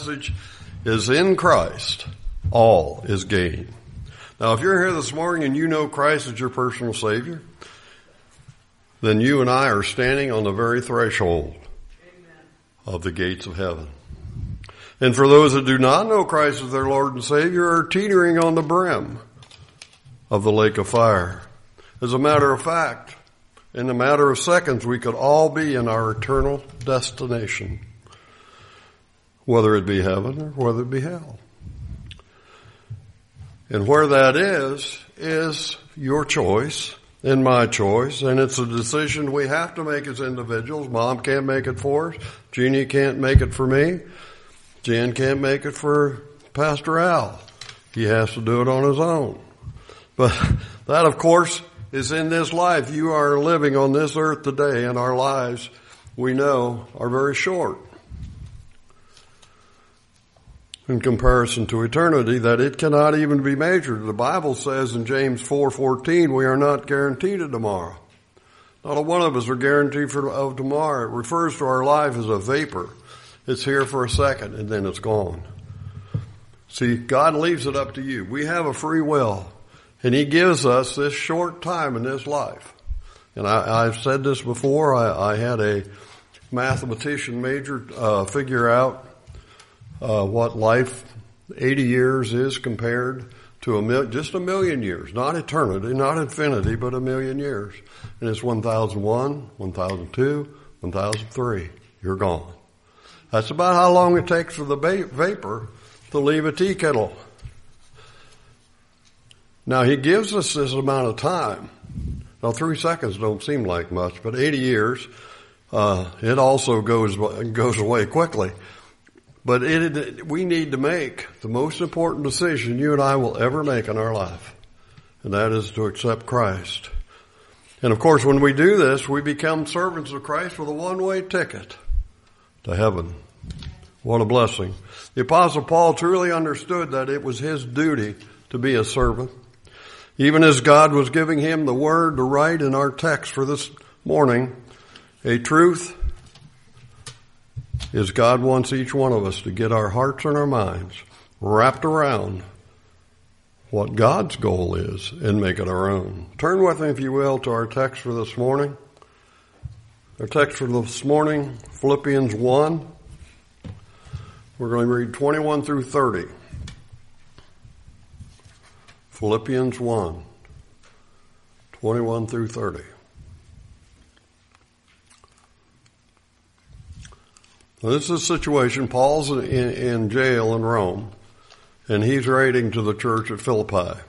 message is in Christ, all is gain. Now, if you're here this morning and you know Christ as your personal Savior, then you and I are standing on the very threshold of the gates of heaven. And for those that do not know Christ as their Lord and Savior are teetering on the brim of the lake of fire. As a matter of fact, in a matter of seconds, we could all be in our eternal destination, whether it be heaven or whether it be hell. And where that is your choice and my choice, and it's a decision we have to make as individuals. Mom can't make it for us. Jeannie can't make it for me. Jan can't make it for Pastor Al. He has to do it on his own. But that, of course, is in this life. You are living on this earth today, and our lives, we know, are very short in comparison to eternity, that it cannot even be measured. The Bible says in James 4:14, we are not guaranteed of tomorrow. Not a one of us are guaranteed of tomorrow. It refers to our life as a vapor. It's here for a second and then it's gone. See, God leaves it up to you. We have a free will, and He gives us this short time in this life. And I've said this before. I had a mathematician major figure out what life, 80 years is compared to just a million years. Not eternity, not infinity, but a million years. And it's 1001, 1002, 1003. You're gone. That's about how long it takes for the vapor to leave a tea kettle. Now, He gives us this amount of time. Now, 3 seconds don't seem like much, but 80 years, it also goes away quickly. But we need to make the most important decision you and I will ever make in our life, and that is to accept Christ. And of course, when we do this, we become servants of Christ with a one-way ticket to heaven. What a blessing. The Apostle Paul truly understood that it was his duty to be a servant. Even as God was giving him the word to write in our text for this morning, a truth is God wants each one of us to get our hearts and our minds wrapped around what God's goal is and make it our own. Turn with me, if you will, to our text for this morning. Our text for this morning, Philippians 1. We're going to read 21 through 30. Philippians 1, 21 through 30. Now, this is a situation. Paul's in jail in Rome, and he's writing to the church at Philippi.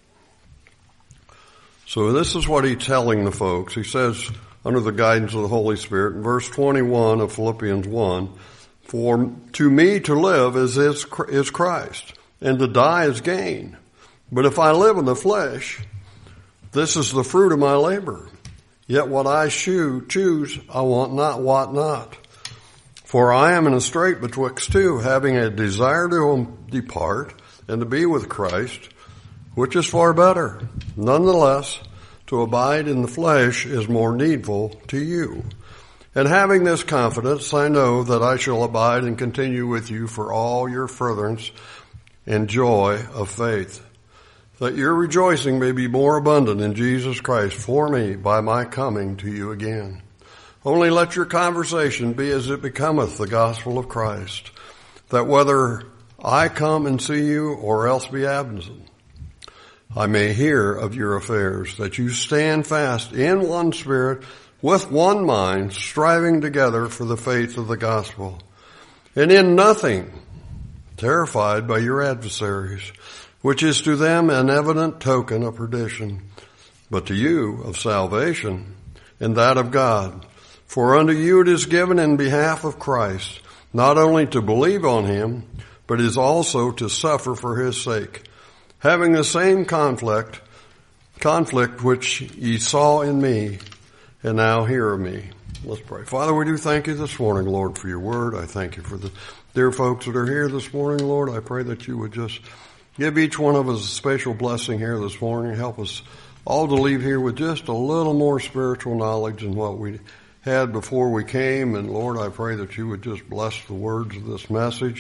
So this is what he's telling the folks. He says, under the guidance of the Holy Spirit, in verse 21 of Philippians 1, for to me to live is Christ, and to die is gain. But if I live in the flesh, this is the fruit of my labor. Yet what I choose, I want not. For I am in a strait betwixt two, having a desire to depart and to be with Christ, which is far better. Nonetheless, to abide in the flesh is more needful to you. And having this confidence, I know that I shall abide and continue with you for all your furtherance and joy of faith, that your rejoicing may be more abundant in Jesus Christ for me by my coming to you again. Only let your conversation be as it becometh the gospel of Christ, that whether I come and see you or else be absent, I may hear of your affairs, that you stand fast in one spirit, with one mind, striving together for the faith of the gospel, and in nothing terrified by your adversaries, which is to them an evident token of perdition, but to you of salvation, and that of God. For unto you it is given in behalf of Christ, not only to believe on him, but is also to suffer for his sake, having the same conflict which ye saw in me, and now hear of me. Let's pray. Father, we do thank you this morning, Lord, for your word. I thank you for the dear folks that are here this morning, Lord. I pray that you would just give each one of us a special blessing here this morning. Help us all to leave here with just a little more spiritual knowledge than what we had before we came. And Lord, I pray that you would just bless the words of this message.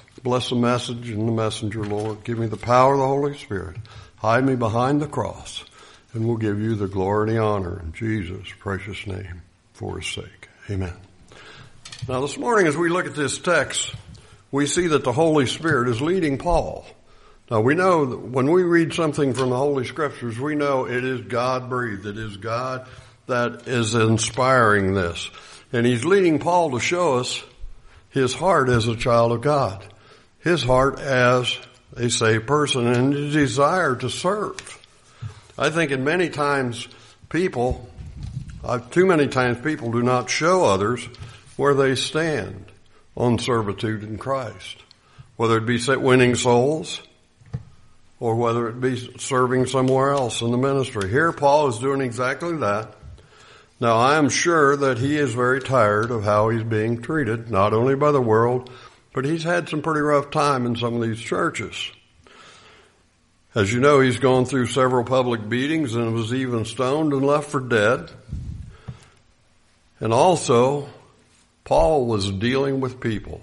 Bless the message and the messenger, Lord. Give me the power of the Holy Spirit. Hide me behind the cross, and we'll give you the glory and the honor in Jesus' precious name for his sake. Amen. Now this morning as we look at this text, we see that the Holy Spirit is leading Paul. Now we know that when we read something from the Holy Scriptures, we know it is God-breathed. It is God that is inspiring this. And he's leading Paul to show us his heart as a child of God. His heart as a saved person and his desire to serve. I think too many times people do not show others where they stand on servitude in Christ. Whether it be winning souls or whether it be serving somewhere else in the ministry. Here Paul is doing exactly that. Now I am sure that he is very tired of how he's being treated, not only by the world, but he's had some pretty rough time in some of these churches. As you know, he's gone through several public beatings and was even stoned and left for dead. And also, Paul was dealing with people.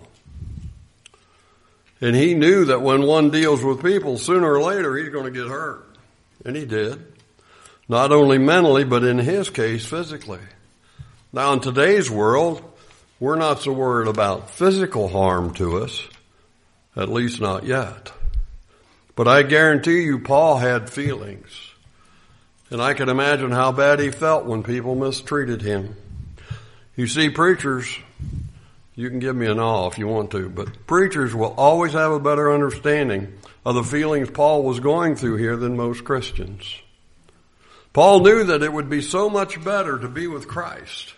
And he knew that when one deals with people, sooner or later he's going to get hurt. And he did. Not only mentally, but in his case, physically. Now in today's world, we're not so worried about physical harm to us, at least not yet. But I guarantee you Paul had feelings. And I can imagine how bad he felt when people mistreated him. You see, preachers, you can give me an awe if you want to, but preachers will always have a better understanding of the feelings Paul was going through here than most Christians. Paul knew that it would be so much better to be with Christ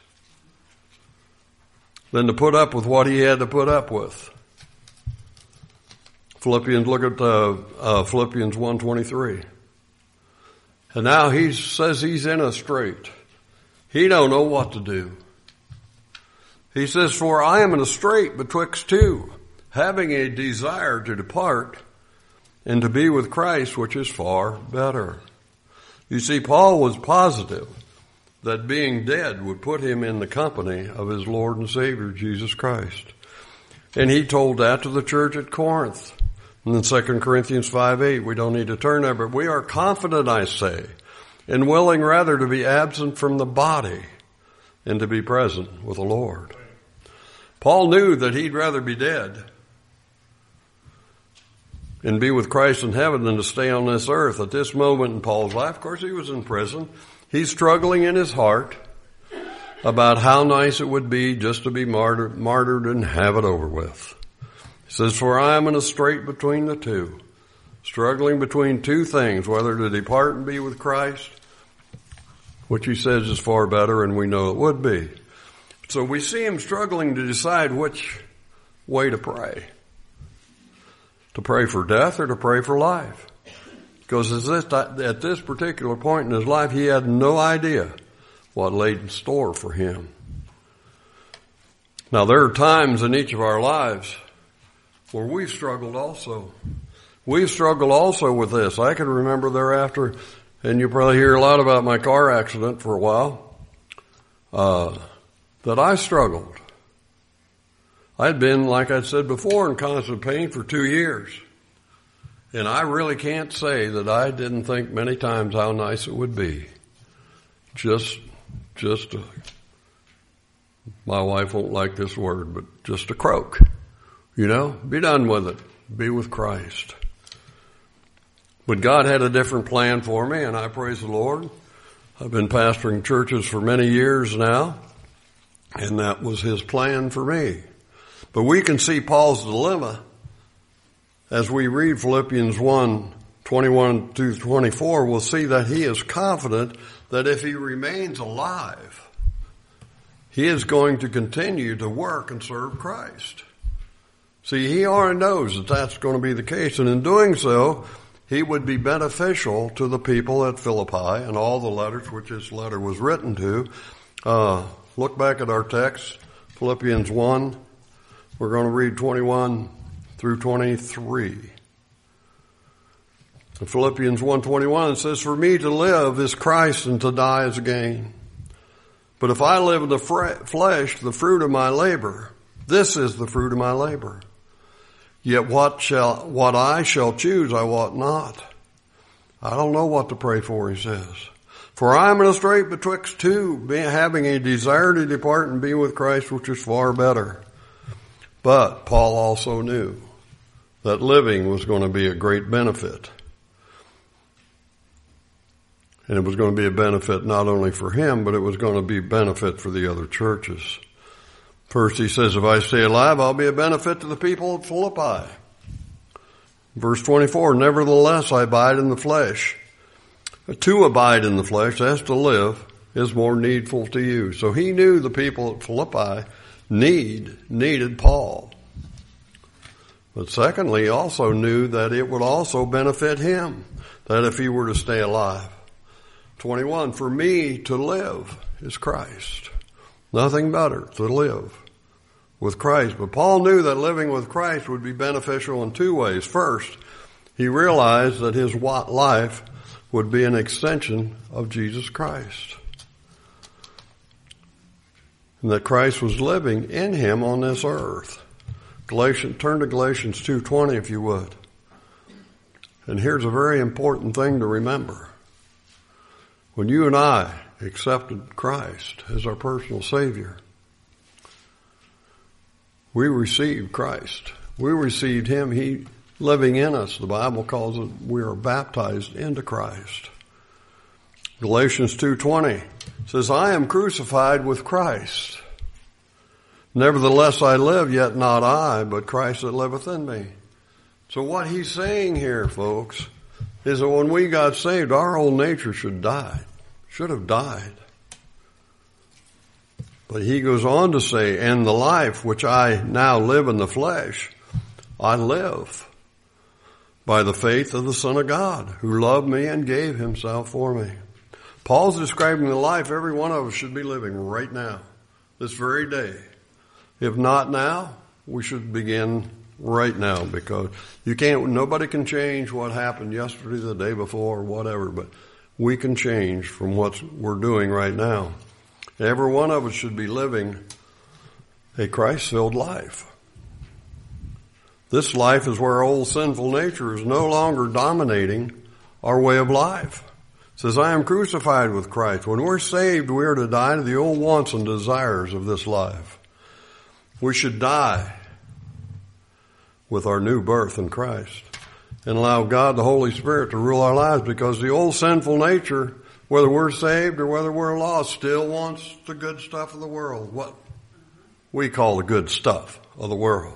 than to put up with what he had to put up with. Look at Philippians 1:23. And now he says he's in a strait. He don't know what to do. He says, for I am in a strait betwixt two, having a desire to depart and to be with Christ, which is far better. You see, Paul was positive that being dead would put him in the company of his Lord and Savior, Jesus Christ. And he told that to the church at Corinth. And in 2 Corinthians 5:8, we don't need to turn there, but we are confident, I say, and willing rather to be absent from the body and to be present with the Lord. Paul knew that he'd rather be dead and be with Christ in heaven than to stay on this earth. At this moment in Paul's life, of course, he was in prison. He's struggling in his heart about how nice it would be just to be martyred and have it over with. He says, for I am in a strait between the two, struggling between two things, whether to depart and be with Christ, which he says is far better, and we know it would be. So we see him struggling to decide which way to pray. To pray for death or to pray for life. Because at this particular point in his life, he had no idea what lay in store for him. Now there are times in each of our lives where we've struggled also. We've struggled also with this. I can remember thereafter, and you probably hear a lot about my car accident for a while, that I struggled. I'd been, like I said before, in constant pain for 2 years. And I really can't say that I didn't think many times how nice it would be. My wife won't like this word, but just a croak. You know, be done with it. Be with Christ. But God had a different plan for me, and I praise the Lord. I've been pastoring churches for many years now, and that was his plan for me. But we can see Paul's dilemma as we read Philippians 1:21-24. We'll see that he is confident that if he remains alive, he is going to continue to work and serve Christ. See, he already knows that that's going to be the case, and in doing so, he would be beneficial to the people at Philippi and all the letters which this letter was written to. Look back at our text, Philippians 1. We're going to read 21-23. In Philippians 1:21 it says, for me to live is Christ and to die is gain. But if I live in the flesh, the fruit of my labor, this is the fruit of my labor. Yet what I shall choose I wot not. I don't know what to pray for, he says. For I am in a strait betwixt two, having a desire to depart and be with Christ, which is far better. But Paul also knew that living was going to be a great benefit. And it was going to be a benefit not only for him, but it was going to be a benefit for the other churches. First he says, if I stay alive, I'll be a benefit to the people of Philippi. Verse 24, nevertheless I abide in the flesh. To abide in the flesh, as to live, is more needful to you. So he knew the people at Philippi needed Paul. But secondly, he also knew that it would also benefit him, that if he were to stay alive. 21, for me to live is Christ. Nothing better to live with Christ. But Paul knew that living with Christ would be beneficial in two ways. First, he realized that his life would be an extension of Jesus Christ. And that Christ was living in him on this earth. Turn to Galatians 2:20 if you would. And here's a very important thing to remember. When you and I accepted Christ as our personal Savior, we received Christ. We received him. He living in us. The Bible calls it we are baptized into Christ. Galatians 2:20 says, I am crucified with Christ. Nevertheless I live, yet not I, but Christ that liveth in me. So what he's saying here, folks, is that when we got saved, our old nature should have died. But he goes on to say, and the life which I now live in the flesh, I live by the faith of the Son of God, who loved me and gave himself for me. Paul's describing the life every one of us should be living right now, this very day. If not now, we should begin right now, because nobody can change what happened yesterday, the day before, or whatever, but we can change from what we're doing right now. Every one of us should be living a Christ-filled life. This life is where our old sinful nature is no longer dominating our way of life. It says, I am crucified with Christ. When we're saved, we are to die to the old wants and desires of this life. We should die with our new birth in Christ and allow God, the Holy Spirit, to rule our lives, because the old sinful nature, whether we're saved or whether we're lost, still wants the good stuff of the world, what we call the good stuff of the world.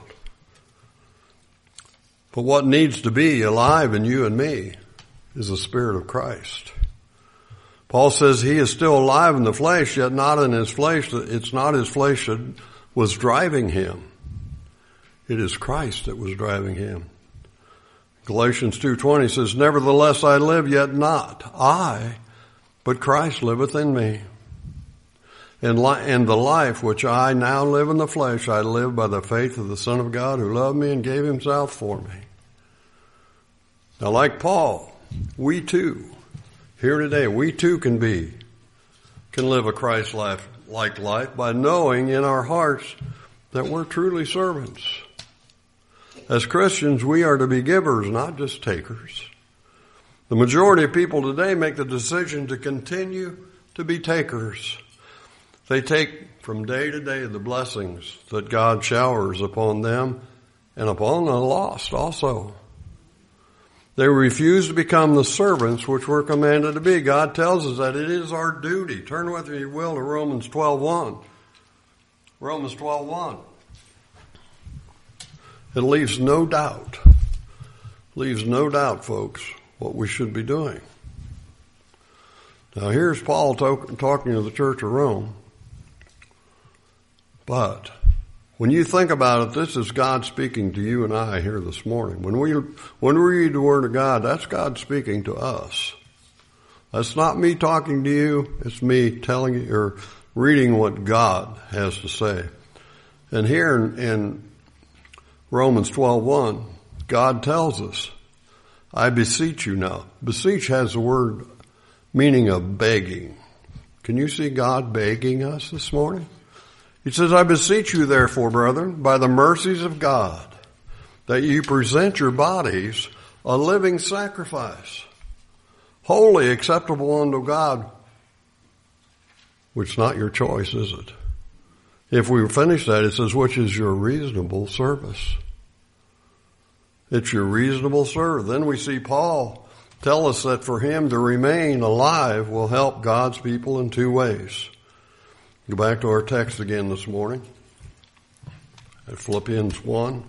But what needs to be alive in you and me is the Spirit of Christ. Paul says he is still alive in the flesh, yet not in his flesh. It's not his flesh that was driving him. It is Christ that was driving him. Galatians 2:20 says, nevertheless I live, yet not I, but Christ liveth in me. And the life which I now live in the flesh, I live by the faith of the Son of God, who loved me and gave himself for me. Now, like Paul, we too, here today, we too can live a Christ-like life by knowing in our hearts that we're truly servants. As Christians, we are to be givers, not just takers. The majority of people today make the decision to continue to be takers. They take from day to day the blessings that God showers upon them and upon the lost also. They refuse to become the servants which we're commanded to be. God tells us that it is our duty. Turn with me, if you will, to Romans 12:1. Romans 12:1. It leaves no doubt, folks, what we should be doing. Now here's Paul talking to the church of Rome. But when you think about it, this is God speaking to you and I here this morning. When we read the Word of God, that's God speaking to us. That's not me talking to you. It's me telling you or reading what God has to say. And here in Romans 12:1, God tells us, I beseech you now. Beseech has the word meaning of begging. Can you see God begging us this morning? He says, I beseech you therefore, brethren, by the mercies of God, that you present your bodies a living sacrifice, holy, acceptable unto God, which is not your choice, is it? If we finish that, it says, which is your reasonable service. It's your reasonable service. Then we see Paul tell us that for him to remain alive will help God's people in two ways. Go back to our text again this morning at Philippians 1.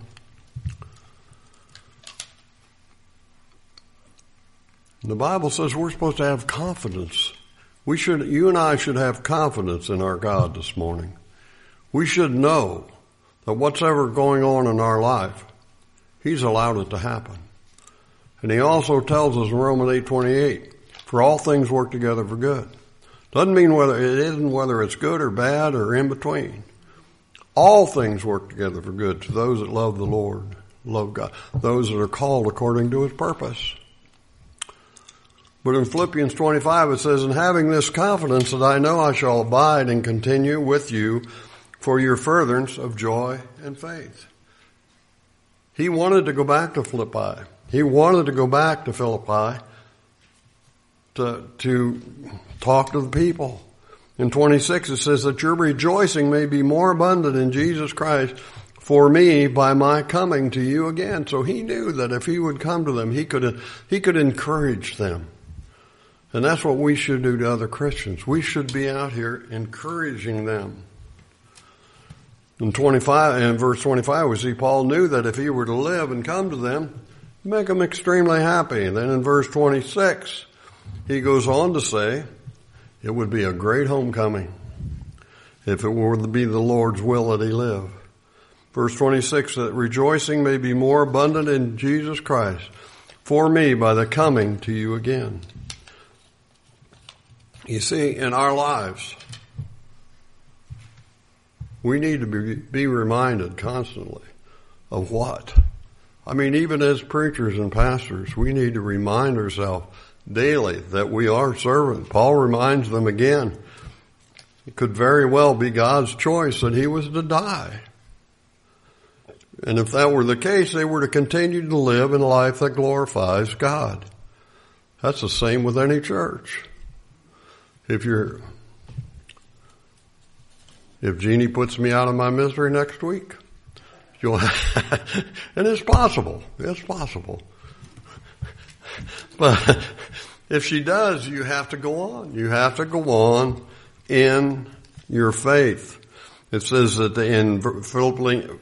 The Bible says we're supposed to have confidence. You and I should have confidence in our God this morning. We should know that whatever going on in our life, He's allowed it to happen. And He also tells us in Romans 8:28, for all things work together for good. Doesn't mean whether it's good or bad or in between. All things work together for good to those that love the Lord, love God, those that are called according to His purpose. But in Philippians 25 it says, and having this confidence that I know I shall abide and continue with you for your furtherance of joy and faith. He wanted to go back to Philippi. He wanted to go back to Philippi to talk to the people. In 26 it says that your rejoicing may be more abundant in Jesus Christ for me by my coming to you again. So he knew that if he would come to them, he could encourage them. And that's what we should do to other Christians. We should be out here encouraging them. In verse 25, we see Paul knew that if he were to live and come to them, make them extremely happy. And then in verse 26, he goes on to say, it would be a great homecoming if it were to be the Lord's will that he live. Verse 26, that rejoicing may be more abundant in Jesus Christ for me by the coming to you again. You see, in our lives, we need to be reminded constantly of what? I mean, even as preachers and pastors, we need to remind ourselves daily that we are servants. Paul reminds them again, it could very well be God's choice that he was to die. And if that were the case, they were to continue to live in a life that glorifies God. That's the same with any church. If Jeannie puts me out of my misery next week, and it's possible. But if she does, you have to go on. You have to go on in your faith. It says that in Philippians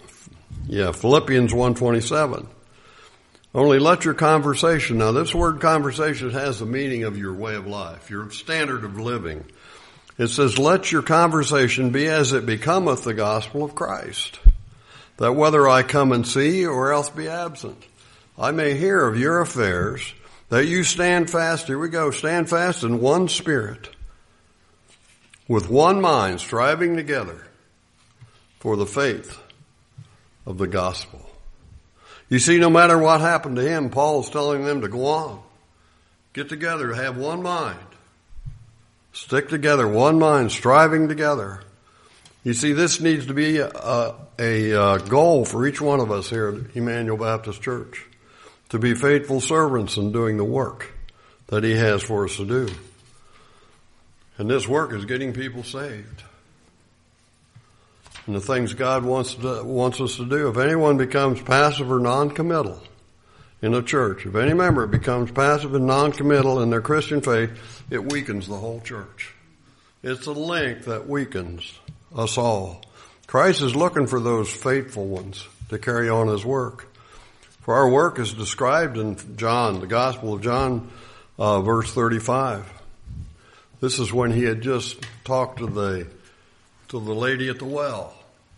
1:27. Only let your conversation, now this word conversation has the meaning of your way of life, your standard of living. It says, let your conversation be as it becometh the gospel of Christ, that whether I come and see or else be absent, I may hear of your affairs, that you stand fast, here we go, stand fast in one spirit, with one mind, striving together for the faith of the gospel. You see, no matter what happened to him, Paul's telling them to go on. Get together, have one mind. Stick together, one mind, striving together. You see, this needs to be a goal for each one of us here at Emmanuel Baptist Church, to be faithful servants in doing the work that he has for us to do. And this work is getting people saved. And the things God wants us to do. If anyone becomes passive or non-committal in a church, if any member becomes passive and non-committal in their Christian faith, it weakens the whole church. It's a link that weakens us all. Christ is looking for those faithful ones to carry on his work. For our work is described in John, the Gospel of John, verse 35. This is when he had just talked to the lady at the well.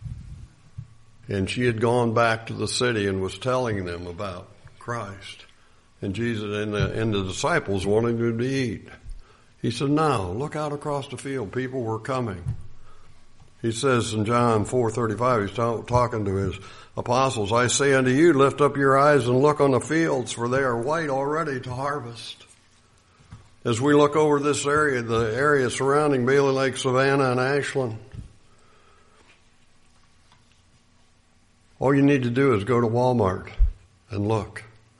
And she had gone back to the city and was telling them about Christ. And Jesus and the disciples wanted him to eat. He said, no, look out across the field. People were coming. He says in John 4:35, he's talking to his apostles, I say unto you, lift up your eyes and look on the fields, for they are white already to harvest. As we look over this area, the area surrounding Bailey Lake, Savannah, and Ashland, all you need to do is go to Walmart And look,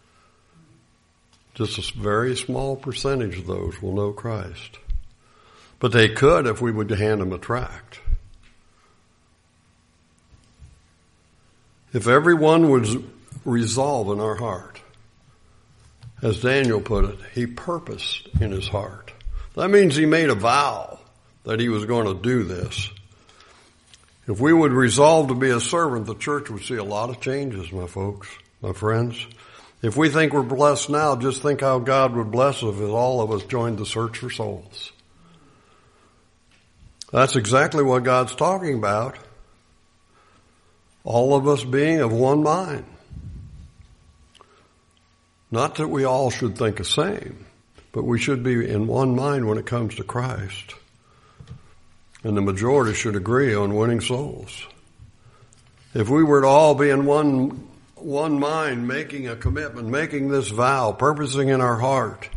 just a very small percentage of those will know Christ. But they could if we would hand them a tract. If everyone would resolve in our heart, as Daniel put it, he purposed in his heart. That means he made a vow that he was going to do this. If we would resolve to be a servant, the church would see a lot of changes, my folks, my friends. If we think we're blessed now, just think how God would bless us if all of us joined the search for souls. That's exactly what God's talking about. All of us being of one mind. Not that we all should think the same, but we should be in one mind when it comes to Christ. And the majority should agree on winning souls. If we were to all be in one mind, making a commitment, making this vow, purposing in our heart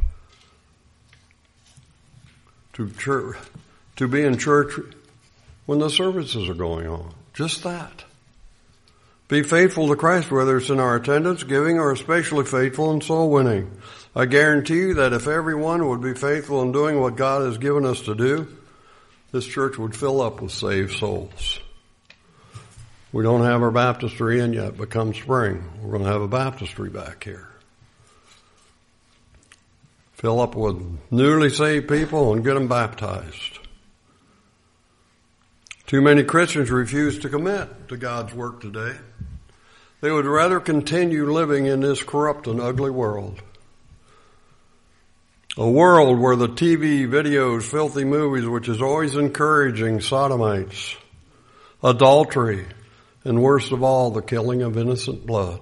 to be in church when the services are going on. Just that. Be faithful to Christ, whether it's in our attendance, giving, or especially faithful in soul winning. I guarantee you that if everyone would be faithful in doing what God has given us to do, this church would fill up with saved souls. We don't have our baptistry in yet, but come spring, we're going to have a baptistry back here. Fill up with newly saved people and get them baptized. Too many Christians refuse to commit to God's work today. They would rather continue living in this corrupt and ugly world. A world where the TV, videos, filthy movies, which is always encouraging sodomites, adultery, and worst of all, the killing of innocent blood.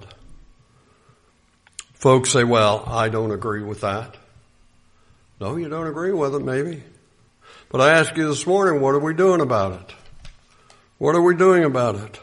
Folks say, well, I don't agree with that. No, you don't agree with it, maybe. But I ask you this morning, what are we doing about it? What are we doing about it?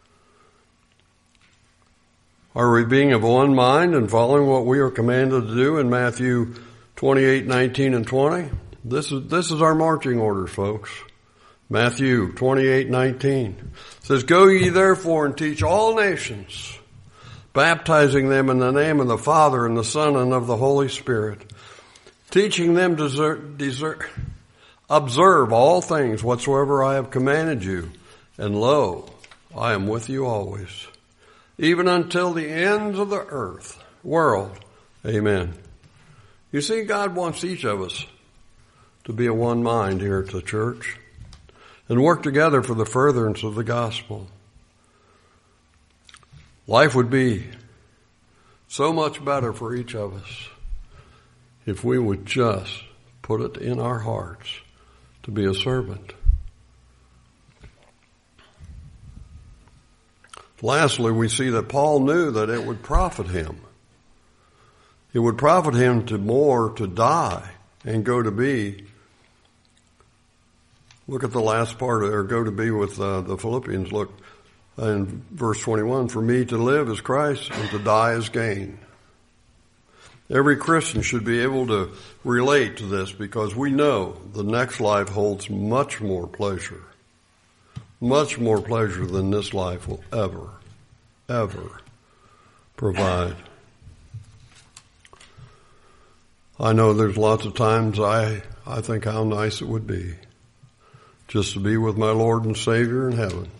Are we being of one mind and following what we are commanded to do in Matthew 28, 19, and 20? This is our marching orders, folks. Matthew 28, 19 says, "Go ye therefore and teach all nations, baptizing them in the name of the Father and the Son and of the Holy Spirit, teaching them to observe all things whatsoever I have commanded you. And lo, I am with you always, even until the ends of the world. Amen." You see, God wants each of us to be of one mind here at the church and work together for the furtherance of the gospel. Life would be so much better for each of us if we would just put it in our hearts to be a servant. Lastly, we see that Paul knew that it would profit him. It would profit him to die and go to be. Look at the last part, or go to be with the Philippians. Look in verse 21, "For me to live is Christ and to die is gain." Every Christian should be able to relate to this because we know the next life holds much more pleasure than this life will ever provide. I know there's lots of times I think how nice it would be just to be with my Lord and Savior in heaven.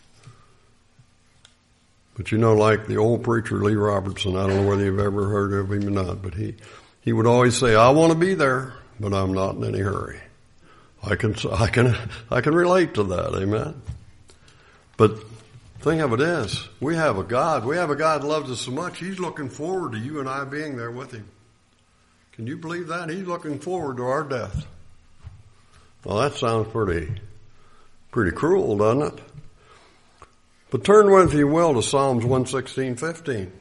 But you know, like the old preacher Lee Robertson, I don't know whether you've ever heard of him or not, but he would always say, "I want to be there, but I'm not in any hurry." I can relate to that, amen. But the thing of it is, we have a God who loves us so much, He's looking forward to you and I being there with Him. Can you believe that? He's looking forward to our death. Well, that sounds pretty cruel, doesn't it? But turn with, if you will, to Psalms 116:15.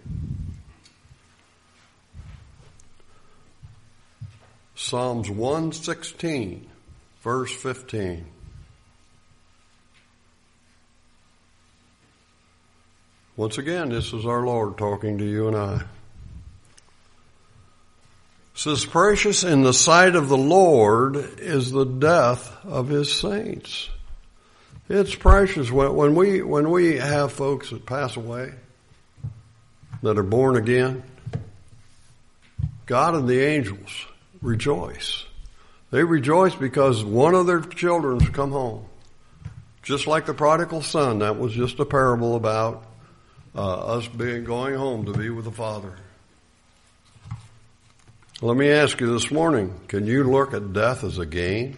Psalms 116, verse 15. Once again, this is our Lord talking to you and I. It says, "Precious in the sight of the Lord is the death of His saints." It's precious when we have folks that pass away. that are born again, God and the angels rejoice. They rejoice because one of their children's come home. Just like the prodigal son, that was just a parable about us going home to be with the Father. Let me ask you this morning, can you look at death as a gain?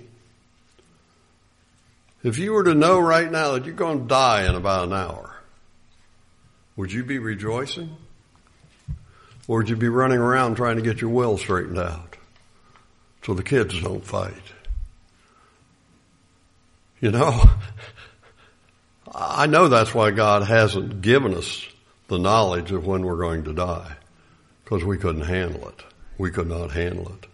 If you were to know right now that you're going to die in about an hour, would you be rejoicing? Or would you be running around trying to get your will straightened out so the kids don't fight? You know, I know that's why God hasn't given us the knowledge of when we're going to die, because we couldn't handle it. We could not handle it.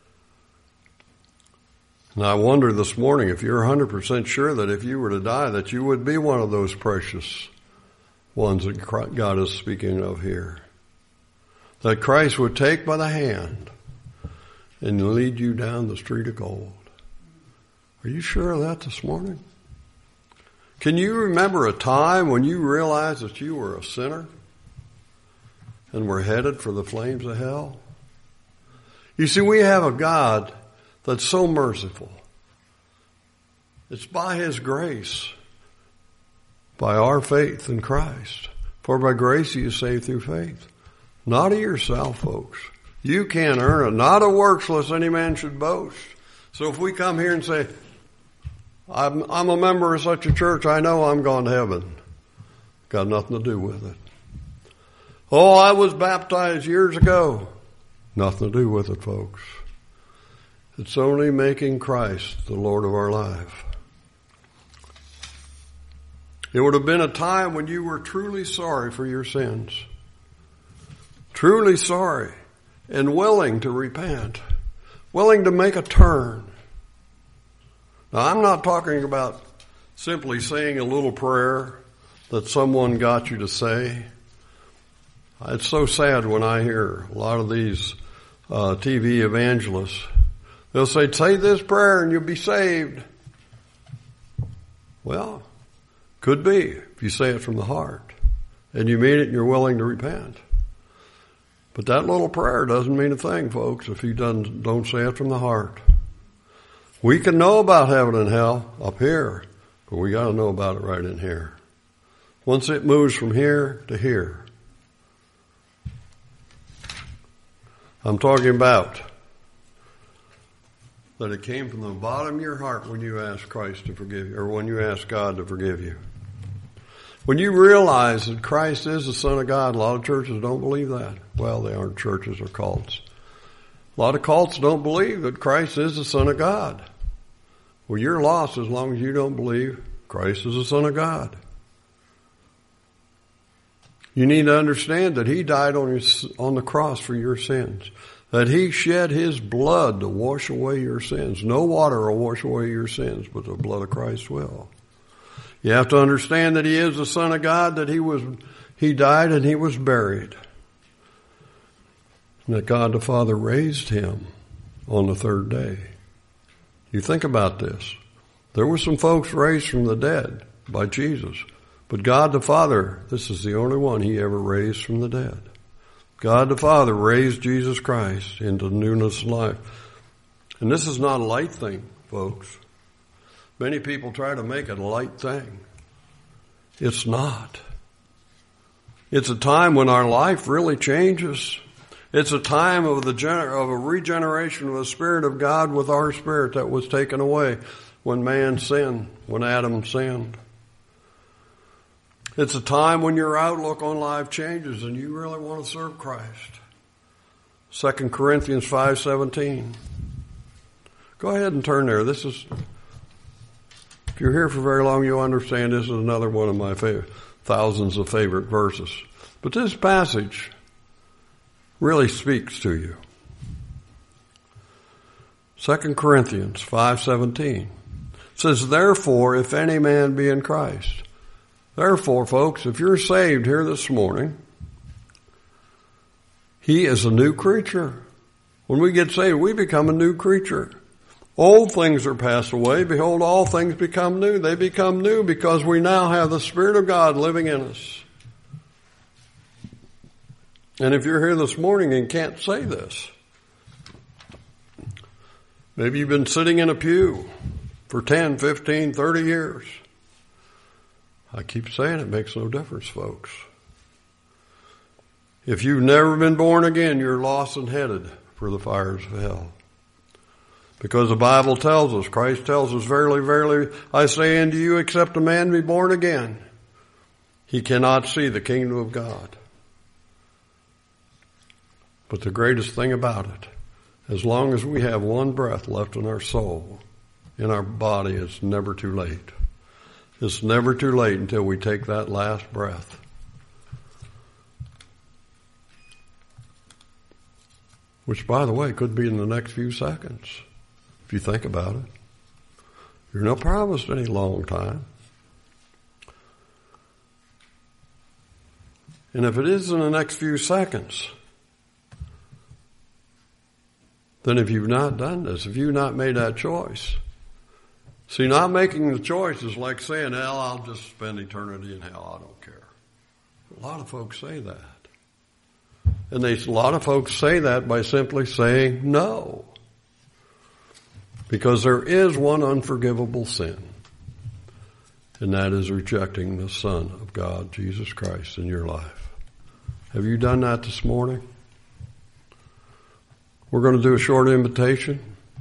And I wonder this morning if you're 100% sure that if you were to die, that you would be one of those precious ones that God is speaking of here. That Christ would take by the hand and lead you down the street of gold. Are you sure of that this morning? Can you remember a time when you realized that you were a sinner and were headed for the flames of hell? You see, we have a God that's so merciful. It's by His grace, by our faith in Christ. For by grace you are saved through faith. Not of yourself, folks. You can't earn it. Not of works, lest any man should boast. So if we come here and say, I'm a member of such a church, I know I'm going to heaven. Got nothing to do with it. Oh, I was baptized years ago. Nothing to do with it, folks. It's only making Christ the Lord of our life. It would have been a time when you were truly sorry for your sins. Truly sorry and willing to repent. Willing to make a turn. Now, I'm not talking about simply saying a little prayer that someone got you to say. It's so sad when I hear a lot of these TV evangelists. They'll say this prayer and you'll be saved. Well, could be if you say it from the heart and you mean it and you're willing to repent. But that little prayer doesn't mean a thing, folks, if you don't say it from the heart. We can know about heaven and hell up here, but we got to know about it right in here. Once it moves from here to here. I'm talking about that it came from the bottom of your heart when you asked Christ to forgive you, or when you asked God to forgive you. When you realize that Christ is the Son of God, a lot of churches don't believe that. Well, they aren't churches or cults. A lot of cults don't believe that Christ is the Son of God. Well, you're lost as long as you don't believe Christ is the Son of God. You need to understand that He died on the cross for your sins. That He shed His blood to wash away your sins. No water will wash away your sins, but the blood of Christ will. You have to understand that He is the Son of God, that He died and He was buried. And that God the Father raised Him on the third day. You think about this. There were some folks raised from the dead by Jesus. But God the Father, this is the only one He ever raised from the dead. God the Father raised Jesus Christ into newness of life. And this is not a light thing, folks. Many people try to make it a light thing. It's not. It's a time when our life really changes. It's a time of a regeneration of the Spirit of God with our spirit that was taken away when man sinned, when Adam sinned. It's a time when your outlook on life changes and you really want to serve Christ. 2 Corinthians 5:17. Go ahead and turn there. If you're here for very long, you'll understand this is another one of my thousands of favorite verses. But this passage really speaks to you. 2 Corinthians 5:17 says, therefore, if any man be in Christ. Therefore, folks, if you're saved here this morning, he is a new creature. When we get saved, we become a new creature. Old things are passed away. Behold, all things become new. They become new because we now have the Spirit of God living in us. And if you're here this morning and can't say this, maybe you've been sitting in a pew for 10, 15, 30 years. I keep saying it makes no difference, folks. If you've never been born again, you're lost and headed for the fires of hell. Because the Bible tells us, Christ tells us, verily, verily, I say unto you, except a man be born again, he cannot see the kingdom of God. But the greatest thing about it, as long as we have one breath left in our soul, in our body, it's never too late. It's never too late until we take that last breath. Which, by the way, could be in the next few seconds, if you think about it. You're not promised any long time. And if it is in the next few seconds, then if you've not done this, if you've not made that choice, see, not making the choice is like saying, hell, I'll just spend eternity in hell, I don't care. A lot of folks say that. And a lot of folks say that by simply saying no. Because there is one unforgivable sin, and that is rejecting the Son of God, Jesus Christ, in your life. Have you done that this morning? We're going to do a short invitation.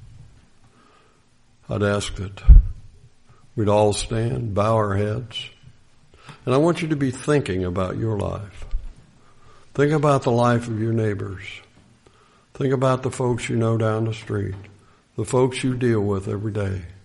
I'd ask that we'd all stand, bow our heads, and I want you to be thinking about your life. Think about the life of your neighbors. Think about the folks you know down the street, the folks you deal with every day.